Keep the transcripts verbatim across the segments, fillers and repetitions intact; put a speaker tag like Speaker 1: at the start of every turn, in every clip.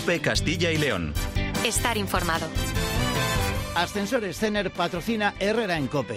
Speaker 1: COPE Castilla y León.
Speaker 2: Estar informado.
Speaker 3: Ascensores Cener patrocina Herrera en COPE.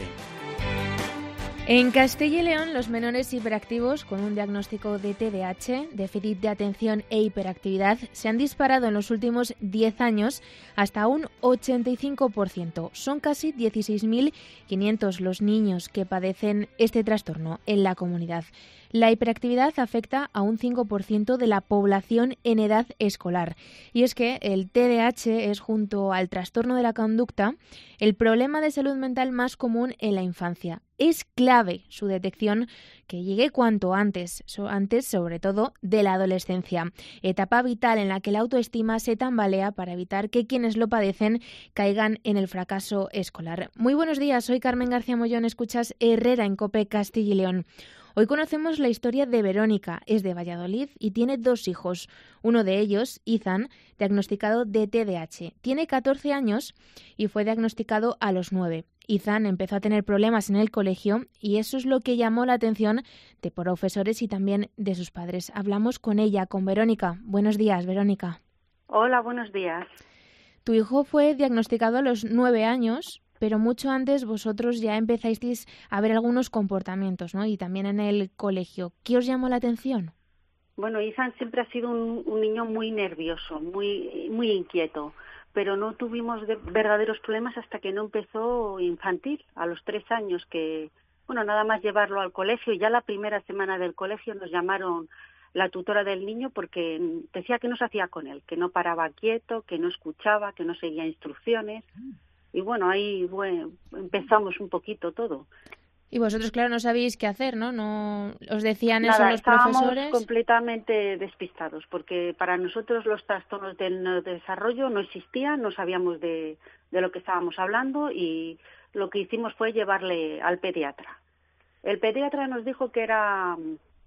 Speaker 4: En Castilla y León, los menores hiperactivos con un diagnóstico de T D A H, déficit de atención e hiperactividad, se han disparado en los últimos diez años hasta un ochenta y cinco por ciento. Son casi dieciséis mil quinientos los niños que padecen este trastorno en la comunidad. La hiperactividad afecta a un cinco por ciento de la población en edad escolar. Y es que el T D A H es, junto al trastorno de la conducta, el problema de salud mental más común en la infancia. Es clave su detección, que llegue cuanto antes, so, antes sobre todo de la adolescencia, etapa vital en la que la autoestima se tambalea para evitar que quienes lo padecen caigan en el fracaso escolar. Muy buenos días, soy Carmen García Mollón, escuchas Herrera en COPE Castilla y León. Hoy conocemos la historia de Verónica, es de Valladolid y tiene dos hijos. Uno de ellos, Izan, diagnosticado de T D A H. Tiene catorce años y fue diagnosticado a los nueve. Izan empezó a tener problemas en el colegio y eso es lo que llamó la atención de profesores y también de sus padres. Hablamos con ella, con Verónica. Buenos días, Verónica.
Speaker 5: Hola, buenos días.
Speaker 4: Tu hijo fue diagnosticado a los nueve años, pero mucho antes vosotros ya empezasteis a ver algunos comportamientos, ¿no? Y también en el colegio. ¿Qué os llamó la atención?
Speaker 5: Bueno, Izan siempre ha sido un, un niño muy nervioso, muy, muy inquieto, pero no tuvimos de, verdaderos problemas hasta que no empezó infantil, a los tres años, que, bueno, nada más llevarlo al colegio, y ya la primera semana del colegio nos llamaron la tutora del niño porque decía que no se hacía con él, que no paraba quieto, que no escuchaba, que no seguía instrucciones. Y bueno, ahí bueno, empezamos un poquito todo.
Speaker 4: Y vosotros, claro, no sabéis qué hacer, ¿no? No os decían
Speaker 5: Nada,
Speaker 4: eso los
Speaker 5: estábamos
Speaker 4: profesores.
Speaker 5: Completamente despistados, porque para nosotros los trastornos del desarrollo no existían, no sabíamos de, de lo que estábamos hablando, y lo que hicimos fue llevarle al pediatra. El pediatra nos dijo que era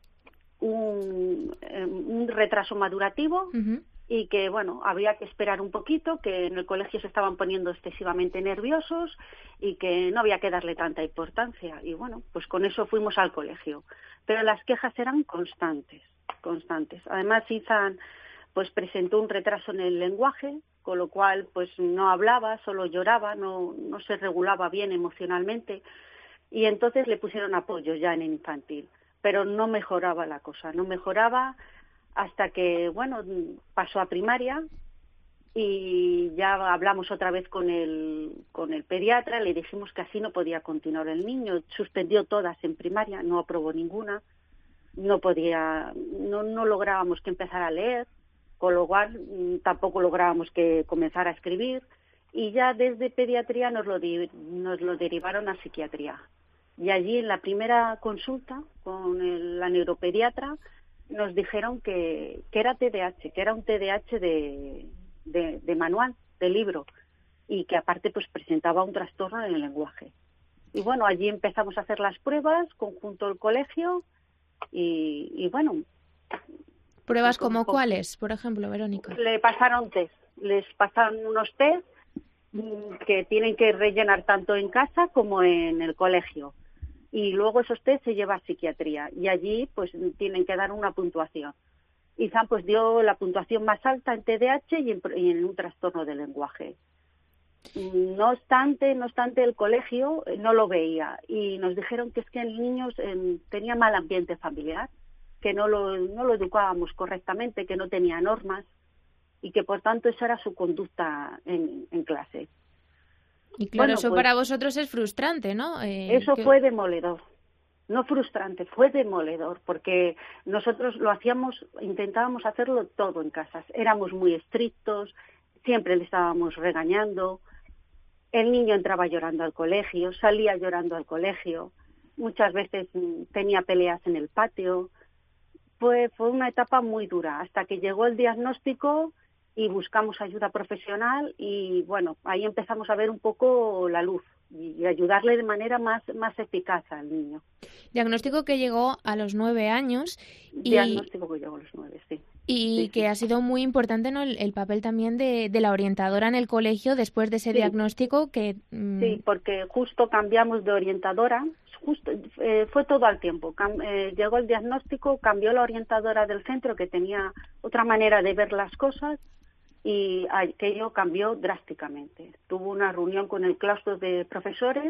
Speaker 5: un, un retraso madurativo. Uh-huh. Y que, bueno, había que esperar un poquito, que en el colegio se estaban poniendo excesivamente nerviosos y que no había que darle tanta importancia. Y, bueno, pues con eso fuimos al colegio. Pero las quejas eran constantes, constantes. Además, Izan, pues, presentó un retraso en el lenguaje, con lo cual, pues, no hablaba, solo lloraba, no, no se regulaba bien emocionalmente. Y entonces le pusieron apoyo ya en el infantil. Pero no mejoraba la cosa, no mejoraba... hasta que, bueno, pasó a primaria y ya hablamos otra vez con el, con el pediatra, le dijimos que así no podía continuar el niño, suspendió todas en primaria, no aprobó ninguna, no podía, no, no lográbamos que empezara a leer, con lo cual tampoco lográbamos que comenzara a escribir, y ya desde pediatría nos lo, di, nos lo derivaron a psiquiatría. Y allí en la primera consulta con el, la neuropediatra, nos dijeron que, que era T D A H, que era un T D A H de, de, de manual, de libro, y que aparte pues presentaba un trastorno en el lenguaje. Y bueno, allí empezamos a hacer las pruebas conjunto al colegio y, y bueno.
Speaker 4: ¿Pruebas como cuáles, por ejemplo, Verónica?
Speaker 5: Le pasaron test, les pasaron unos test que tienen que rellenar tanto en casa como en el colegio. Y luego esos test se lleva a psiquiatría y allí pues tienen que dar una puntuación. Izan pues dio la puntuación más alta en T D A H y en, y en un trastorno del lenguaje. No obstante, no obstante el colegio no lo veía y nos dijeron que es que el niño eh, tenía mal ambiente familiar, que no lo, no lo educábamos correctamente, que no tenía normas y que por tanto esa era su conducta en, en clase.
Speaker 4: Y claro,
Speaker 5: bueno,
Speaker 4: eso
Speaker 5: pues,
Speaker 4: para vosotros es frustrante, ¿no? Eh,
Speaker 5: eso
Speaker 4: que...
Speaker 5: fue demoledor. No frustrante, fue demoledor, porque nosotros lo hacíamos, intentábamos hacerlo todo en casa. Éramos muy estrictos, siempre le estábamos regañando. El niño entraba llorando al colegio, salía llorando al colegio. Muchas veces tenía peleas en el patio. Fue, fue una etapa muy dura, hasta que llegó el diagnóstico y buscamos ayuda profesional y bueno, ahí empezamos a ver un poco la luz y ayudarle de manera más, más eficaz al niño.
Speaker 4: Diagnóstico que llegó a los nueve años. Y...
Speaker 5: Diagnóstico que llegó a los nueve, sí.
Speaker 4: Y
Speaker 5: sí,
Speaker 4: que
Speaker 5: sí.
Speaker 4: ha sido muy importante, ¿no?, el, el papel también de, de la orientadora en el colegio después de ese
Speaker 5: sí.
Speaker 4: diagnóstico que... Mmm...
Speaker 5: Sí, porque justo cambiamos de orientadora, justo eh, fue todo al tiempo. Cam, eh, llegó el diagnóstico, cambió la orientadora del centro que tenía otra manera de ver las cosas y aquello cambió drásticamente. Tuvo una reunión con el claustro de profesores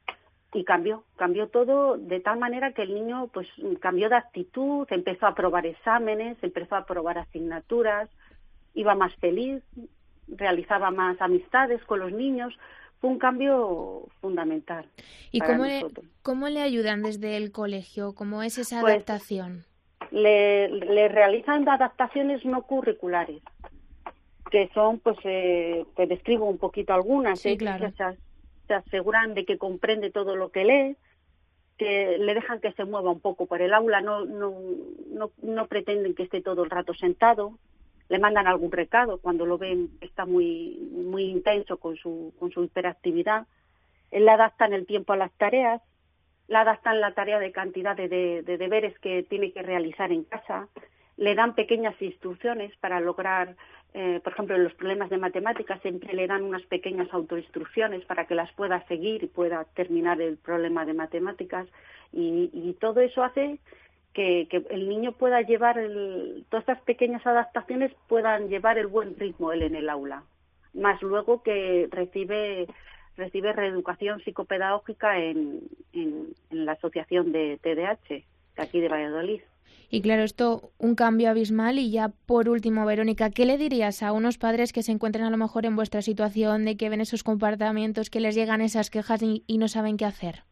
Speaker 5: y cambió, cambió todo de tal manera que el niño pues cambió de actitud, empezó a aprobar exámenes, empezó a aprobar asignaturas, iba más feliz, realizaba más amistades con los niños. Fue un cambio fundamental.
Speaker 4: ¿Y
Speaker 5: para
Speaker 4: cómo le,
Speaker 5: nosotros.
Speaker 4: cómo le ayudan desde el colegio? ¿Cómo es esa
Speaker 5: Pues,
Speaker 4: adaptación?
Speaker 5: Le, le realizan adaptaciones no curriculares, que son, pues, eh, te describo un poquito algunas.
Speaker 4: Sí,
Speaker 5: ¿eh?
Speaker 4: claro.
Speaker 5: Se, se aseguran de que comprende todo lo que lee, que le dejan que se mueva un poco por el aula, no, no, no, no pretenden que esté todo el rato sentado. Le mandan algún recado cuando lo ven está muy muy intenso con su con su hiperactividad. Le adaptan el tiempo a las tareas, le adaptan la tarea de cantidad de, de, de deberes que tiene que realizar en casa, le dan pequeñas instrucciones para lograr, eh, por ejemplo, en los problemas de matemáticas siempre le dan unas pequeñas autoinstrucciones para que las pueda seguir y pueda terminar el problema de matemáticas, y, y todo eso hace Que, que el niño pueda llevar, el, todas estas pequeñas adaptaciones puedan llevar el buen ritmo él en el aula. Más luego que recibe recibe reeducación psicopedagógica en, en, en la asociación de T D A H, de aquí de Valladolid.
Speaker 4: Y claro, esto, un cambio abismal. Y ya por último, Verónica, ¿qué le dirías a unos padres que se encuentran a lo mejor en vuestra situación, de que ven esos comportamientos, que les llegan esas quejas y, y no saben qué hacer?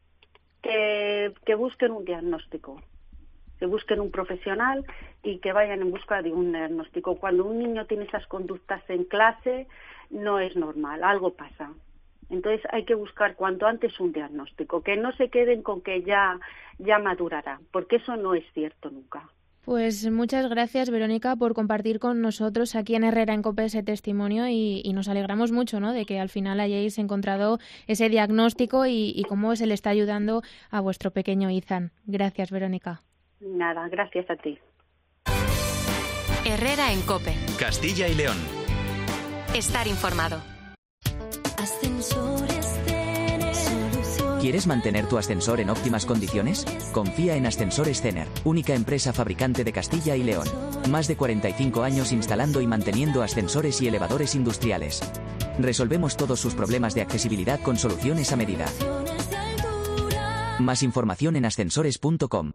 Speaker 5: Que, que busquen un diagnóstico. Que busquen un profesional y que vayan en busca de un diagnóstico. Cuando un niño tiene esas conductas en clase, no es normal, algo pasa. Entonces hay que buscar cuanto antes un diagnóstico, que no se queden con que ya, ya madurará, porque eso no es cierto nunca.
Speaker 4: Pues muchas gracias, Verónica, por compartir con nosotros aquí en Herrera en COPE ese testimonio, y, y nos alegramos mucho, ¿no?, de que al final hayáis encontrado ese diagnóstico y, y cómo se le está ayudando a vuestro pequeño Izan. Gracias, Verónica.
Speaker 5: Nada, gracias a ti.
Speaker 1: Herrera en COPE.
Speaker 2: Castilla y León.
Speaker 1: Estar informado.
Speaker 6: ¿Quieres mantener tu ascensor en óptimas condiciones? Confía en Ascensores Cener, única empresa fabricante de Castilla y León. Más de cuarenta y cinco años instalando y manteniendo ascensores y elevadores industriales. Resolvemos todos sus problemas de accesibilidad con soluciones a medida. Más información en ascensores punto com.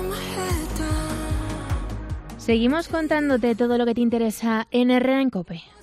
Speaker 4: Seguimos contándote todo lo que te interesa en Herrera en COPE.